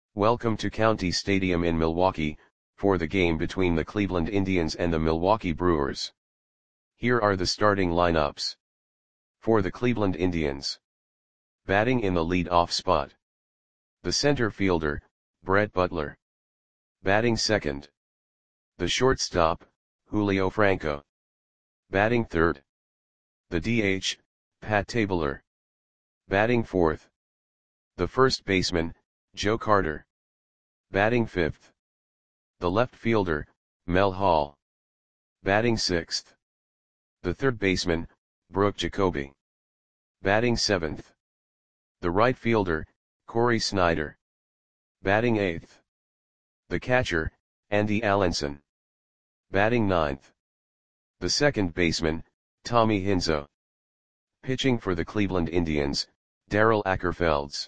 Welcome to County Stadium in Milwaukee, for the game between the Cleveland Indians and the Milwaukee Brewers. Here are the starting lineups. For the Cleveland Indians. Batting in the lead-off spot. The center fielder, Brett Butler. Batting second. The shortstop, Julio Franco. Batting third. The DH, Pat Tabler. Batting fourth. The first baseman, Joe Carter. Batting fifth. The left fielder, Mel Hall. Batting sixth. The third baseman, Brooke Jacoby. Batting seventh. The right fielder, Corey Snyder. Batting eighth. The catcher, Andy Allenson. Batting ninth. The second baseman, Tommy Hinzo. Pitching for the Cleveland Indians, Darrell Ackerfelds.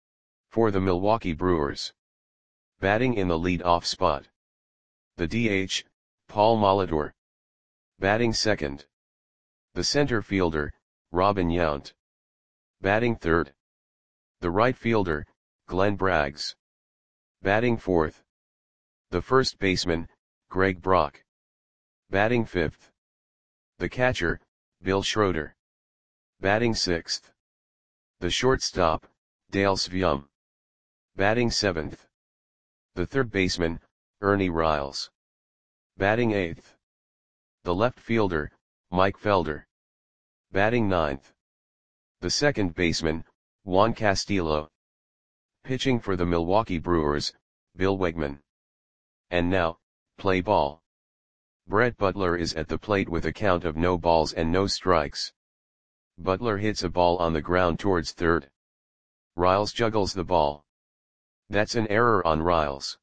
For the Milwaukee Brewers. Batting in the lead-off spot. The DH, Paul Molitor. Batting second. The center fielder, Robin Yount. Batting third. The right fielder, Glenn Braggs. Batting fourth. The first baseman, Greg Brock. Batting fifth. The catcher, Bill Schroeder. Batting sixth. The shortstop, Dale Sveum. Batting seventh. The third baseman, Ernie Riles. Batting eighth. The left fielder, Mike Felder. Batting ninth. The second baseman, Juan Castillo. Pitching for the Milwaukee Brewers, Bill Wegman. And now, play ball. Brett Butler is at the plate with a count of no balls and no strikes. Butler hits a ball on the ground towards third. Riles juggles the ball. That's an error on Riles.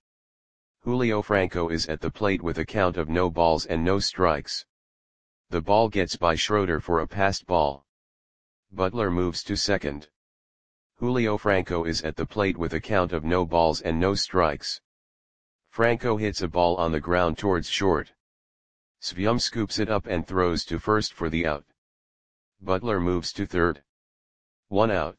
Julio Franco is at the plate with a count of no balls and no strikes. The ball gets by Schroeder for a passed ball. Butler moves to second. Julio Franco is at the plate with a count of no balls and no strikes. Franco hits a ball on the ground towards short. Sveum scoops it up and throws to first for the out. Butler moves to third. 1 out.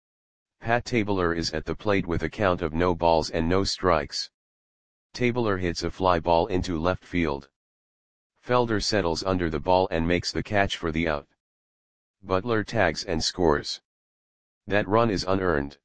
Pat Tabler is at the plate with a count of no balls and no strikes. Tabler hits a fly ball into left field. Felder settles under the ball and makes the catch for the out. Butler tags and scores. That run is unearned.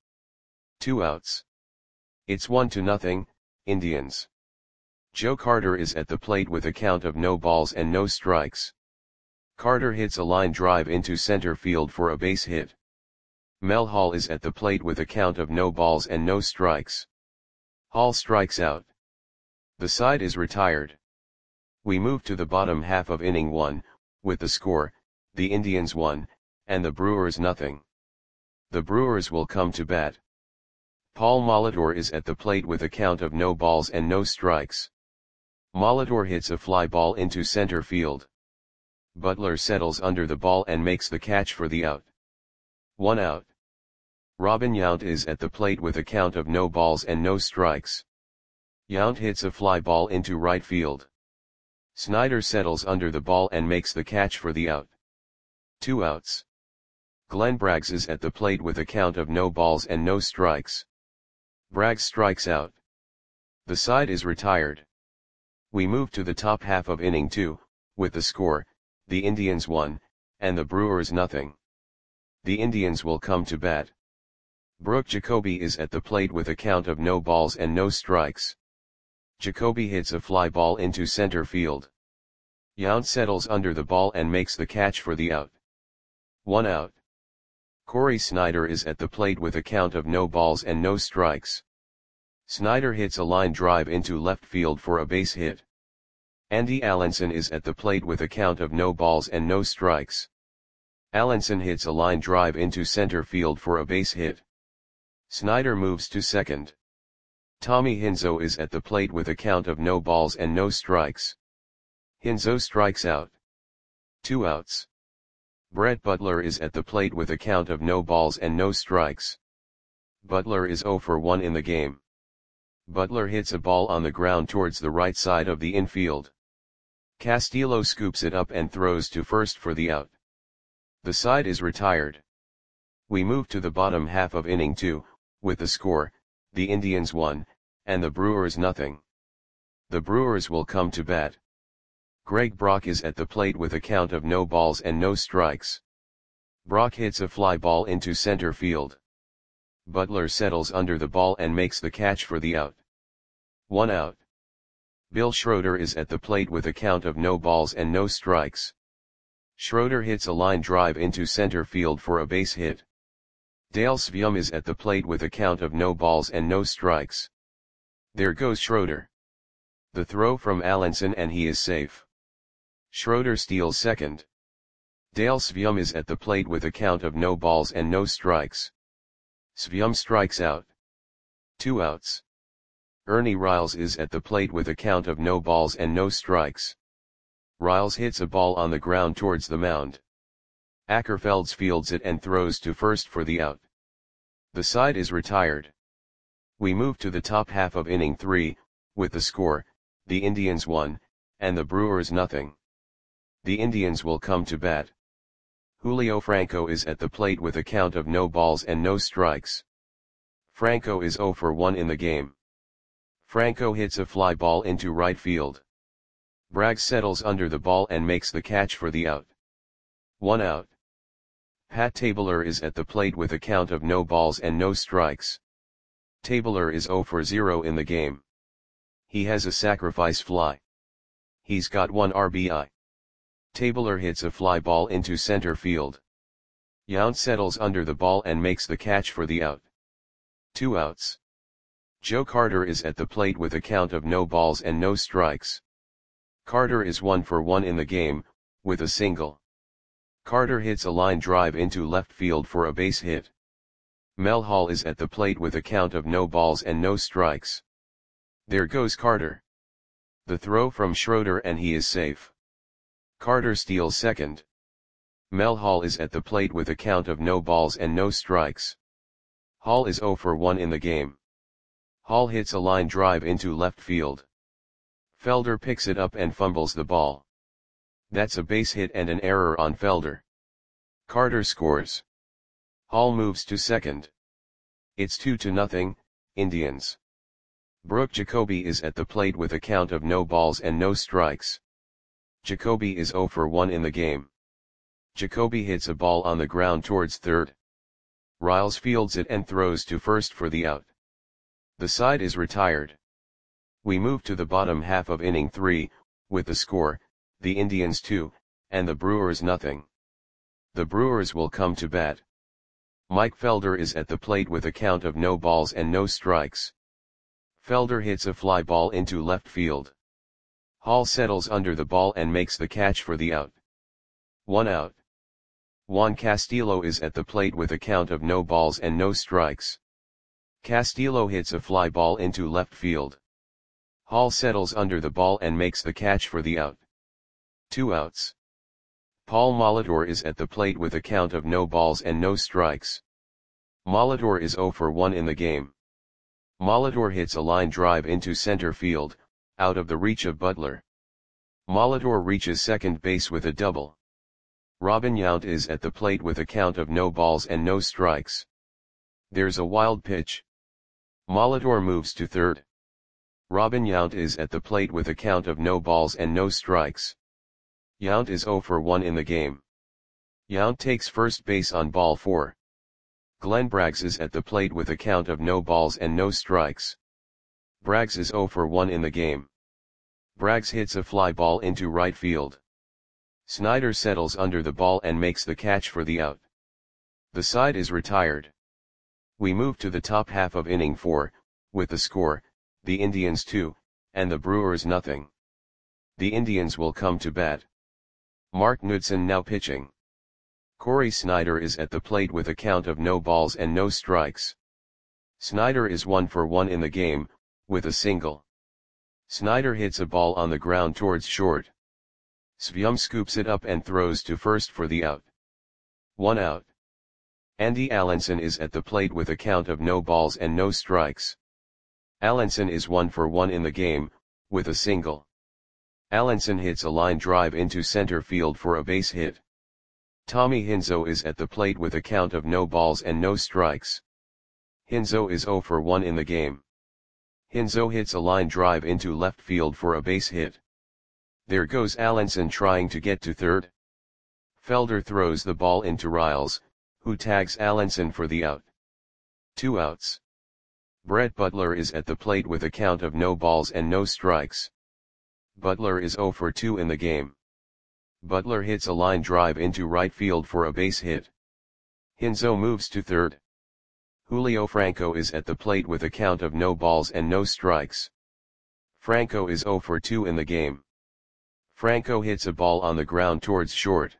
2 outs. It's 1-0, Indians. Joe Carter is at the plate with a count of no balls and no strikes. Carter hits a line drive into center field for a base hit. Mel Hall is at the plate with a count of no balls and no strikes. Hall strikes out. The side is retired. We move to the bottom half of inning 1, with the score, the Indians 1, and the Brewers 0. The Brewers will come to bat. Paul Molitor is at the plate with a count of no balls and no strikes. Molitor hits a fly ball into center field. Butler settles under the ball and makes the catch for the out. 1 out. Robin Yount is at the plate with a count of no balls and no strikes. Yount hits a fly ball into right field. Snyder settles under the ball and makes the catch for the out. 2 outs. Glenn Braggs is at the plate with a count of no balls and no strikes. Braggs strikes out. The side is retired. We move to the top half of inning 2, with the score, the Indians 1, and the Brewers 0. The Indians will come to bat. Brooke Jacoby is at the plate with a count of no balls and no strikes. Jacoby hits a fly ball into center field. Yount settles under the ball and makes the catch for the out. 1 out. Corey Snyder is at the plate with a count of no balls and no strikes. Snyder hits a line drive into left field for a base hit. Andy Allenson is at the plate with a count of no balls and no strikes. Allenson hits a line drive into center field for a base hit. Snyder moves to second. Tommy Hinzo is at the plate with a count of no balls and no strikes. Hinzo strikes out. 2 outs. Brett Butler is at the plate with a count of no balls and no strikes. Butler is 0 for 1 in the game. Butler hits a ball on the ground towards the right side of the infield. Castillo scoops it up and throws to first for the out. The side is retired. We move to the bottom half of inning 2, with the score, the Indians 1, and the Brewers nothing. The Brewers will come to bat. Greg Brock is at the plate with a count of no balls and no strikes. Brock hits a fly ball into center field. Butler settles under the ball and makes the catch for the out. 1 out. Bill Schroeder is at the plate with a count of no balls and no strikes. Schroeder hits a line drive into center field for a base hit. Dale Sveum is at the plate with a count of no balls and no strikes. There goes Schroeder. The throw from Allenson and he is safe. Schroeder steals second. Dale Sveum is at the plate with a count of no balls and no strikes. Sveum strikes out. 2 outs. Ernie Riles is at the plate with a count of no balls and no strikes. Riles hits a ball on the ground towards the mound. Ackerfelds fields it and throws to first for the out. The side is retired. We move to the top half of inning 3, with the score, the Indians 1, and the Brewers nothing. The Indians will come to bat. Julio Franco is at the plate with a count of no balls and no strikes. Franco is 0 for 1 in the game. Franco hits a fly ball into right field. Braggs settles under the ball and makes the catch for the out. 1 out. Pat Tabler is at the plate with a count of no balls and no strikes. Tabler is 0 for 0 in the game. He has a sacrifice fly. He's got 1 RBI. Tabler hits a fly ball into center field. Yount settles under the ball and makes the catch for the out. 2 outs. Joe Carter is at the plate with a count of no balls and no strikes. Carter is 1 for 1 in the game, with a single. Carter hits a line drive into left field for a base hit. Mel Hall is at the plate with a count of no balls and no strikes. There goes Carter. The throw from Schroeder and he is safe. Carter steals second. Mel Hall is at the plate with a count of no balls and no strikes. Hall is 0 for 1 in the game. Hall hits a line drive into left field. Felder picks it up and fumbles the ball. That's a base hit and an error on Felder. Carter scores. Hall moves to second. It's 2-0, Indians. Brooke Jacoby is at the plate with a count of no balls and no strikes. Jacoby is 0 for 1 in the game. Jacoby hits a ball on the ground towards third. Riles fields it and throws to first for the out. The side is retired. We move to the bottom half of inning 3, with the score, the Indians 2, and the Brewers nothing. The Brewers will come to bat. Mike Felder is at the plate with a count of no balls and no strikes. Felder hits a fly ball into left field. Hall settles under the ball and makes the catch for the out. 1 out. Juan Castillo is at the plate with a count of no balls and no strikes. Castillo hits a fly ball into left field. Hall settles under the ball and makes the catch for the out. 2 outs. Paul Molitor is at the plate with a count of no balls and no strikes. Molitor is 0 for 1 in the game. Molitor hits a line drive into center field, out of the reach of Butler. Molitor reaches second base with a double. Robin Yount is at the plate with a count of no balls and no strikes. There's a wild pitch. Molitor moves to third. Robin Yount is at the plate with a count of no balls and no strikes. Yount is 0 for 1 in the game. Yount takes first base on ball 4. Glenn Braggs is at the plate with a count of no balls and no strikes. Braggs is 0 for 1 in the game. Braggs hits a fly ball into right field. Snyder settles under the ball and makes the catch for the out. The side is retired. We move to the top half of inning 4, with the score, the Indians 2, and the Brewers nothing. The Indians will come to bat. Mark Knudsen now pitching. Corey Snyder is at the plate with a count of no balls and no strikes. Snyder is 1 for 1 in the game, with a single. Snyder hits a ball on the ground towards short. Sveum scoops it up and throws to first for the out. 1 out. Andy Allenson is at the plate with a count of no balls and no strikes. Allenson is 1 for 1 in the game, with a single. Allenson hits a line drive into center field for a base hit. Tommy Hinzo is at the plate with a count of no balls and no strikes. Hinzo is 0 for 1 in the game. Hinzo hits a line drive into left field for a base hit. There goes Allenson trying to get to third. Felder throws the ball into Riles, who tags Allenson for the out. 2 outs. Brett Butler is at the plate with a count of no balls and no strikes. Butler is 0 for 2 in the game. Butler hits a line drive into right field for a base hit. Hinzo moves to third. Julio Franco is at the plate with a count of no balls and no strikes. Franco is 0 for 2 in the game. Franco hits a ball on the ground towards short.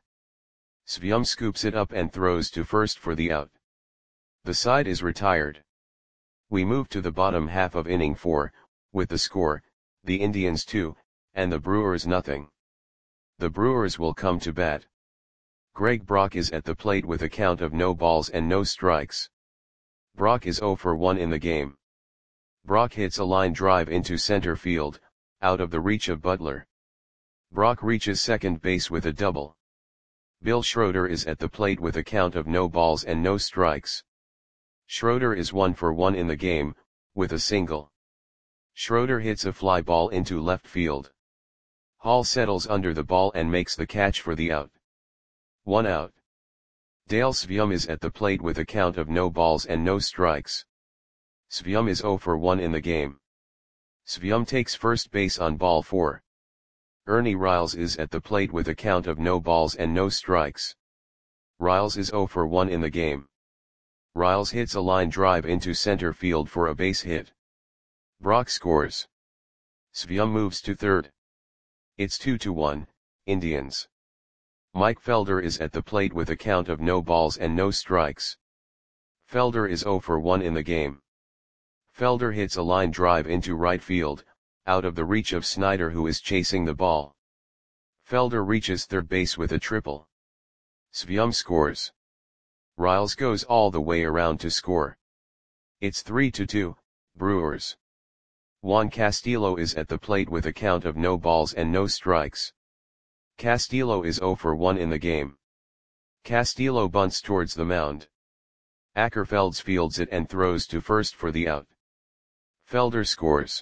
Svium scoops it up and throws to first for the out. The side is retired. We move to the bottom half of inning 4, with the score, the Indians 2, and the Brewers nothing. The Brewers will come to bat. Greg Brock is at the plate with a count of no balls and no strikes. Brock is 0 for 1 in the game. Brock hits a line drive into center field, out of the reach of Butler. Brock reaches second base with a double. Bill Schroeder is at the plate with a count of no balls and no strikes. Schroeder is 1 for 1 in the game, with a single. Schroeder hits a fly ball into left field. Hall settles under the ball and makes the catch for the out. 1 out. Dale Svium is at the plate with a count of no balls and no strikes. Svium is 0 for 1 in the game. Svium takes first base on ball 4. Ernie Riles is at the plate with a count of no balls and no strikes. Riles is 0 for 1 in the game. Riles hits a line drive into center field for a base hit. Brock scores. Svium moves to third. It's 2-1, Indians. Mike Felder is at the plate with a count of no balls and no strikes. Felder is 0 for 1 in the game. Felder hits a line drive into right field, out of the reach of Snyder, who is chasing the ball. Felder reaches third base with a triple. Svium scores. Riles goes all the way around to score. It's 3-2, Brewers. Juan Castillo is at the plate with a count of no balls and no strikes. Castillo is 0 for 1 in the game. Castillo bunts towards the mound. Ackerfelds fields it and throws to first for the out. Felder scores.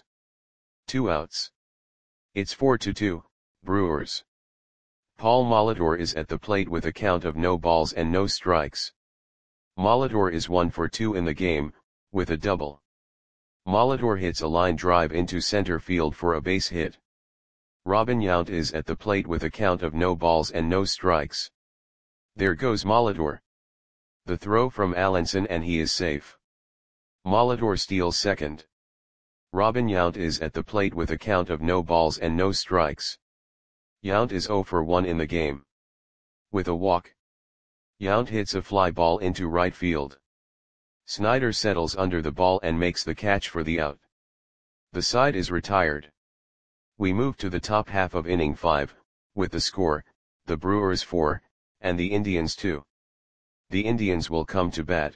2 outs. It's 4-2, Brewers. Paul Molitor is at the plate with a count of no balls and no strikes. Molitor is 1 for 2 in the game, with a double. Molitor hits a line drive into center field for a base hit. Robin Yount is at the plate with a count of no balls and no strikes. There goes Molitor. The throw from Allenson and he is safe. Molitor steals second. Robin Yount is at the plate with a count of no balls and no strikes. Yount is 0 for 1 in the game. With a walk. Yount hits a fly ball into right field. Snyder settles under the ball and makes the catch for the out. The side is retired. We move to the top half of inning 5, with the score, the Brewers 4, and the Indians 2. The Indians will come to bat.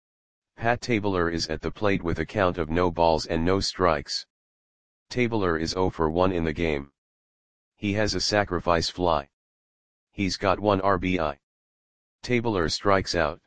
Pat Tabler is at the plate with a count of no balls and no strikes. Tabler is 0 for 1 in the game. He has a sacrifice fly. He's got 1 RBI. Tabler strikes out.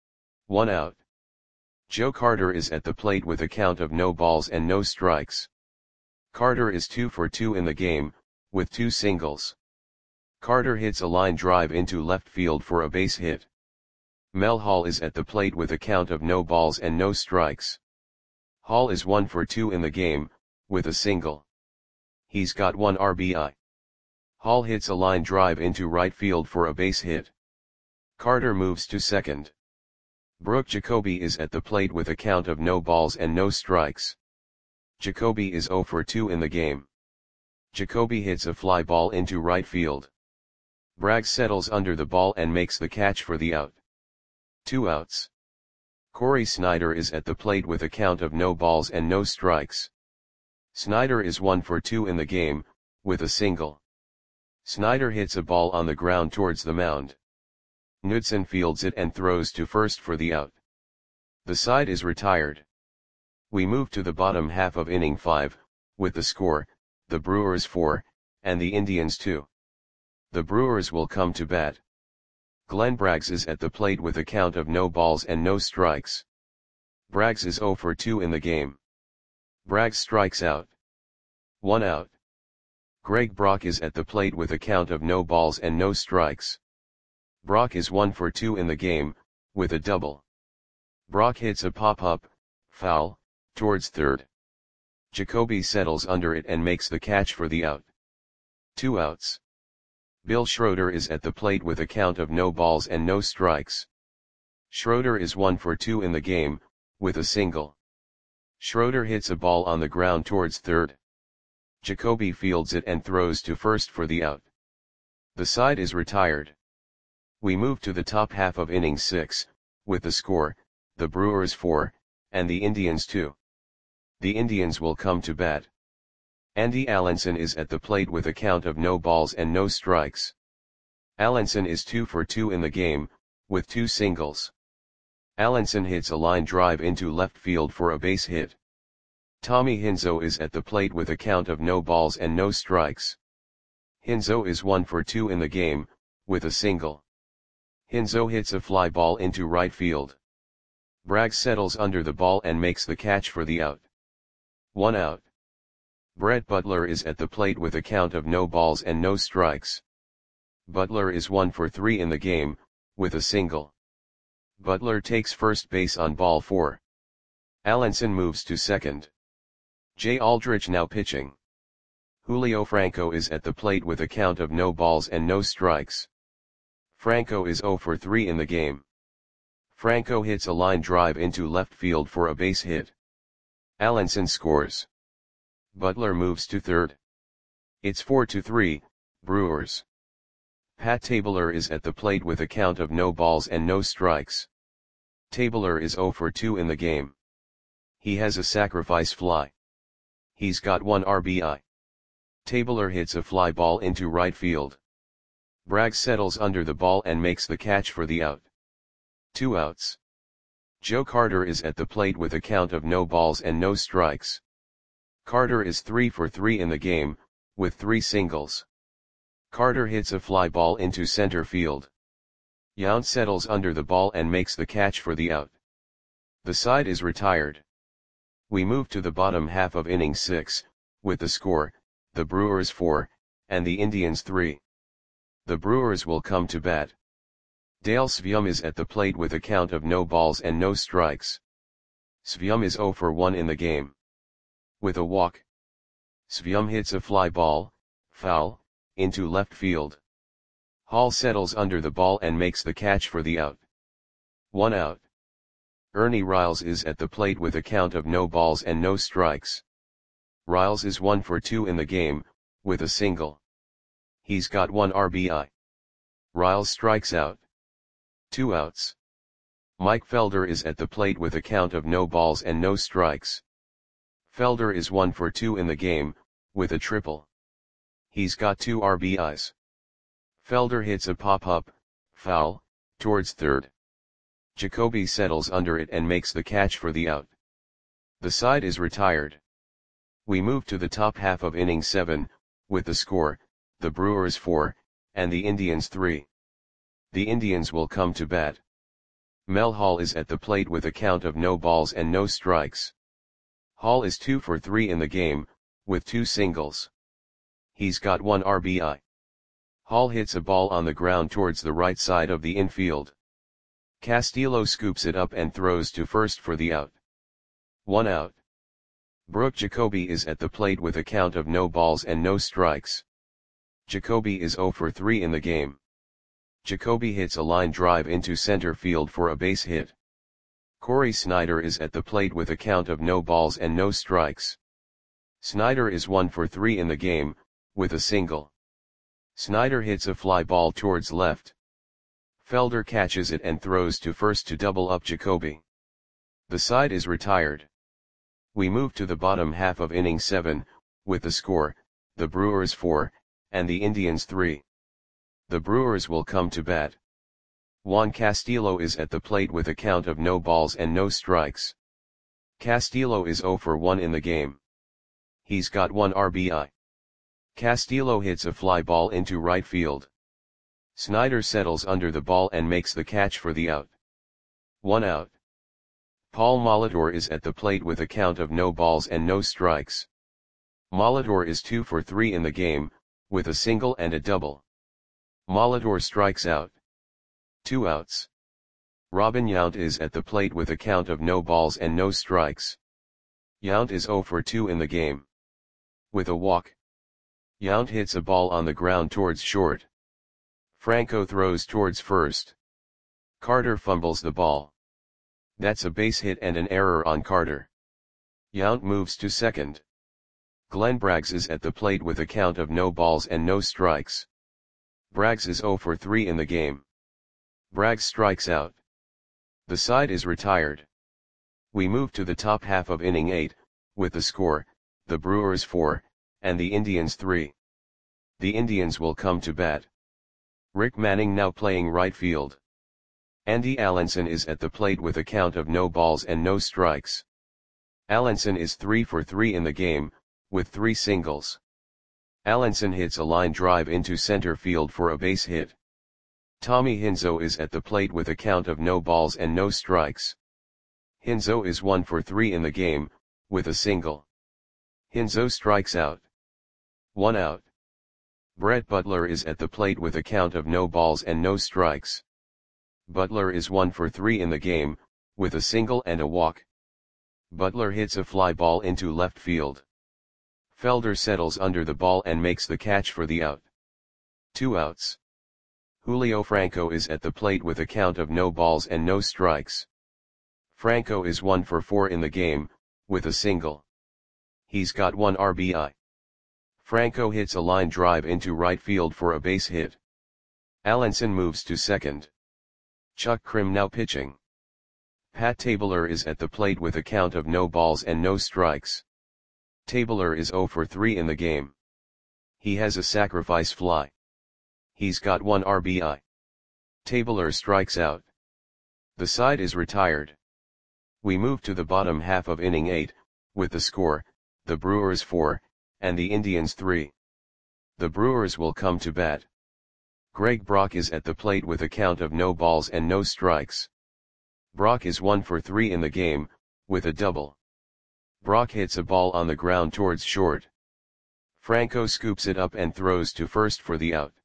1 out. Joe Carter is at the plate with a count of no balls and no strikes. Carter is 2 for 2 in the game, with 2 singles. Carter hits a line drive into left field for a base hit. Mel Hall is at the plate with a count of no balls and no strikes. Hall is 1 for 2 in the game, with a single. He's got 1 RBI. Hall hits a line drive into right field for a base hit. Carter moves to second. Brooke Jacoby is at the plate with a count of no balls and no strikes. Jacoby is 0 for 2 in the game. Jacoby hits a fly ball into right field. Bragg settles under the ball and makes the catch for the out. 2 outs. Corey Snyder is at the plate with a count of no balls and no strikes. Snyder is 1 for 2 in the game, with a single. Snyder hits a ball on the ground towards the mound. Knudsen fields it and throws to first for the out. The side is retired. We move to the bottom half of inning 5, with the score, the Brewers 4, and the Indians 2. The Brewers will come to bat. Glenn Braggs is at the plate with a count of no balls and no strikes. Braggs is 0 for 2 in the game. Braggs strikes out. 1 out. Greg Brock is at the plate with a count of no balls and no strikes. Brock is 1 for 2 in the game, with a double. Brock hits a pop-up, foul, towards third. Jacoby settles under it and makes the catch for the out. 2 outs. Bill Schroeder is at the plate with a count of no balls and no strikes. Schroeder is 1 for 2 in the game, with a single. Schroeder hits a ball on the ground towards third. Jacoby fields it and throws to first for the out. The side is retired. We move to the top half of inning 6, with the score, the Brewers 4, and the Indians 2. The Indians will come to bat. Andy Allenson is at the plate with a count of no balls and no strikes. Allenson is 2 for 2 in the game, with 2 singles. Allenson hits a line drive into left field for a base hit. Tommy Hinzo is at the plate with a count of no balls and no strikes. Hinzo is 1 for 2 in the game, with a single. Hinzo hits a fly ball into right field. Braggs settles under the ball and makes the catch for the out. 1 out. Brett Butler is at the plate with a count of no balls and no strikes. Butler is 1 for 3 in the game, with a single. Butler takes first base on ball 4. Allenson moves to second. Jay Aldrich now pitching. Julio Franco is at the plate with a count of no balls and no strikes. Franco is 0 for 3 in the game. Franco hits a line drive into left field for a base hit. Allenson scores. Butler moves to third. It's 4-3, Brewers. Pat Tabler is at the plate with a count of no balls and no strikes. Tabler is 0 for 2 in the game. He has a sacrifice fly. He's got 1 RBI. Tabler hits a fly ball into right field. Braggs settles under the ball and makes the catch for the out. 2 outs. Joe Carter is at the plate with a count of no balls and no strikes. Carter is 3 for 3 in the game, with 3 singles. Carter hits a fly ball into center field. Yount settles under the ball and makes the catch for the out. The side is retired. We move to the bottom half of inning 6, with the score, the Brewers 4, and the Indians 3. The Brewers will come to bat. Dale Svium is at the plate with a count of no balls and no strikes. Svium is 0 for 1 in the game. With a walk. Svium hits a fly ball, foul, into left field. Hall settles under the ball and makes the catch for the out. 1 out. Ernie Riles is at the plate with a count of no balls and no strikes. Riles is 1 for 2 in the game, with a single. He's got 1 RBI. Riles strikes out. 2 outs. Mike Felder is at the plate with a count of no balls and no strikes. Felder is 1 for 2 in the game, with a triple. He's got 2 RBIs. Felder hits a pop-up, foul, towards third. Jacoby settles under it and makes the catch for the out. The side is retired. We move to the top half of inning 7, with the score, the Brewers 4, and the Indians 3. The Indians will come to bat. Mel Hall is at the plate with a count of no balls and no strikes. Hall is 2 for 3 in the game, with 2 singles. He's got 1 RBI. Hall hits a ball on the ground towards the right side of the infield. Castillo scoops it up and throws to first for the out. 1 out. Brooke Jacoby is at the plate with a count of no balls and no strikes. Jacoby is 0 for 3 in the game. Jacoby hits a line drive into center field for a base hit. Corey Snyder is at the plate with a count of no balls and no strikes. Snyder is 1 for 3 in the game, with a single. Snyder hits a fly ball towards left. Felder catches it and throws to first to double up Jacoby. The side is retired. We move to the bottom half of inning 7, with the score, the Brewers 4, and the Indians 3. The Brewers will come to bat. Juan Castillo is at the plate with a count of no balls and no strikes. Castillo is 0 for 1 in the game. He's got 1 RBI. Castillo hits a fly ball into right field. Snyder settles under the ball and makes the catch for the out. 1 out. Paul Molitor is at the plate with a count of no balls and no strikes. Molitor is 2 for 3 in the game, with a single and a double. Molitor strikes out. 2 outs. Robin Yount is at the plate with a count of no balls and no strikes. Yount is 0 for 2 in the game. With a walk. Yount hits a ball on the ground towards short. Franco throws towards first. Carter fumbles the ball. That's a base hit and an error on Carter. Yount moves to second. Glenn Braggs is at the plate with a count of no balls and no strikes. Braggs is 0 for 3 in the game. Braggs strikes out. The side is retired. We move to the top half of inning 8, with the score, the Brewers 4, and the Indians 3. The Indians will come to bat. Rick Manning now playing right field. Andy Allenson is at the plate with a count of no balls and no strikes. Allenson is 3 for 3 in the game, with 3 singles. Allenson hits a line drive into center field for a base hit. Tommy Hinzo is at the plate with a count of no balls and no strikes. Hinzo is 1 for 3 in the game, with a single. Hinzo strikes out. 1 out. Brett Butler is at the plate with a count of no balls and no strikes. Butler is 1 for 3 in the game, with a single and a walk. Butler hits a fly ball into left field. Felder settles under the ball and makes the catch for the out. 2 outs. Julio Franco is at the plate with a count of no balls and no strikes. Franco is 1 for 4 in the game, with a single. He's got 1 RBI. Franco hits a line drive into right field for a base hit. Allenson moves to second. Chuck Krim now pitching. Pat Tabler is at the plate with a count of no balls and no strikes. Tabler is 0 for 3 in the game. He has a sacrifice fly. He's got 1 RBI. Tabler strikes out. The side is retired. We move to the bottom half of inning 8, with the score, the Brewers 4, and the Indians 3. The Brewers will come to bat. Greg Brock is at the plate with a count of no balls and no strikes. Brock is 1 for 3 in the game, with a double. Brock hits a ball on the ground towards short. Franco scoops it up and throws to first for the out.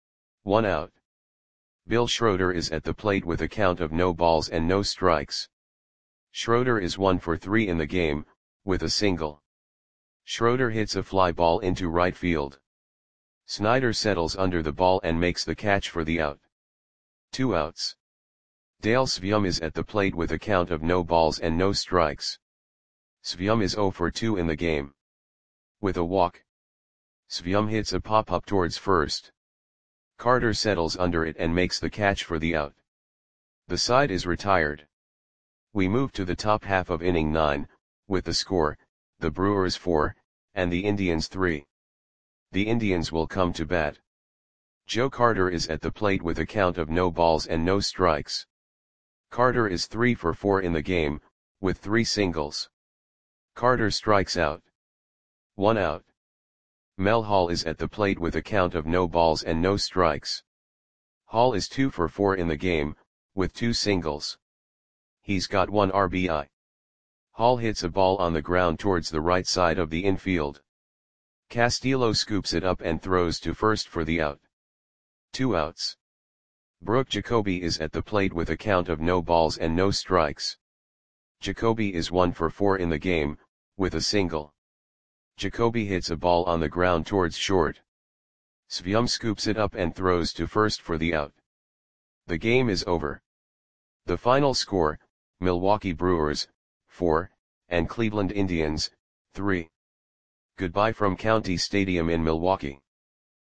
1 out. Bill Schroeder is at the plate with a count of no balls and no strikes. Schroeder is 1 for 3 in the game, with a single. Schroeder hits a fly ball into right field. Snyder settles under the ball and makes the catch for the out. 2 outs. Dale Svium is at the plate with a count of no balls and no strikes. Svium is 0 for 2 in the game. With a walk. Svium hits a pop-up towards first. Carter settles under it and makes the catch for the out. The side is retired. We move to the top half of inning 9, with the score, the Brewers 4, and the Indians 3. The Indians will come to bat. Joe Carter is at the plate with a count of no balls and no strikes. Carter is 3 for 4 in the game, with 3 singles. Carter strikes out. 1 out. Mel Hall is at the plate with a count of no balls and no strikes. Hall is 2 for 4 in the game, with 2 singles. He's got 1 RBI. Hall hits a ball on the ground towards the right side of the infield. Castillo scoops it up and throws to first for the out. 2 outs. Brooke Jacoby is at the plate with a count of no balls and no strikes. Jacoby is 1 for 4 in the game, with a single. Jacoby hits a ball on the ground towards short. Svium scoops it up and throws to first for the out. The game is over. The final score, Milwaukee Brewers, 4, and Cleveland Indians, 3. Goodbye from County Stadium in Milwaukee.